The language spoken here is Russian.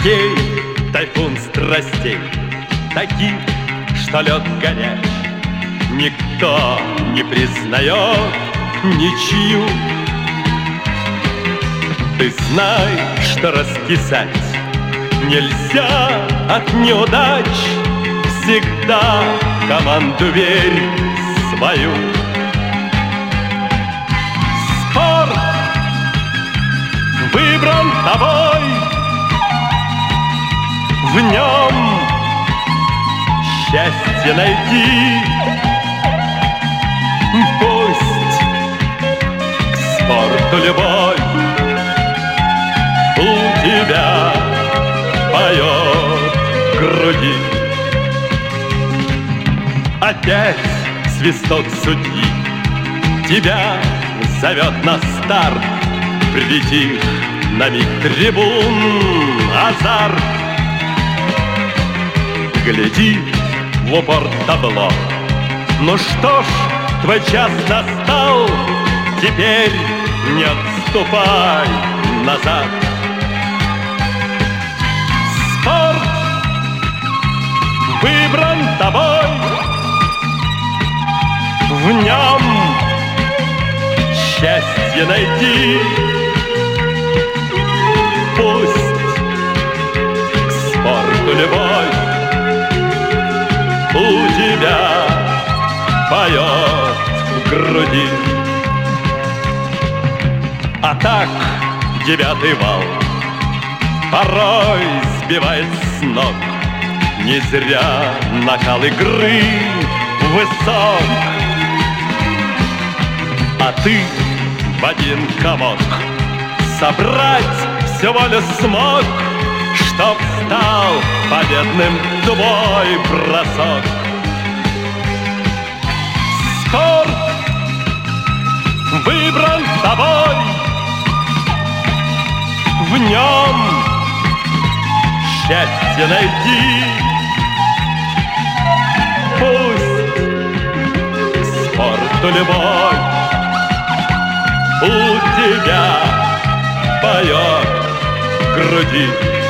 Сей тайфун страстей, таких, что лед горяч, никто не признает ничью. Ты знай, что раскисать нельзя от неудач. Всегда команду верь свою. Спорт выбран тобой, в нем счастье найти. Пусть к спорту любовь у тебя поет в груди. Опять свисток судьи тебя зовет на старт. Прилетишь на миг трибун азарт. Гляди в упор табло. Ну что ж, твой час настал. Теперь не отступай назад. Спорт выбран тобой, в нем счастье найти. Пусть к спорту любовь у тебя поет в груди. А так девятый вал порой сбивает с ног. Не зря накал игры высок. А ты в один комок собрать всю волю смог, чтоб стал победным твой бросок. Спорт выбран тобой, в нем счастье найти. Пусть к спорту любовь у тебя поет в груди.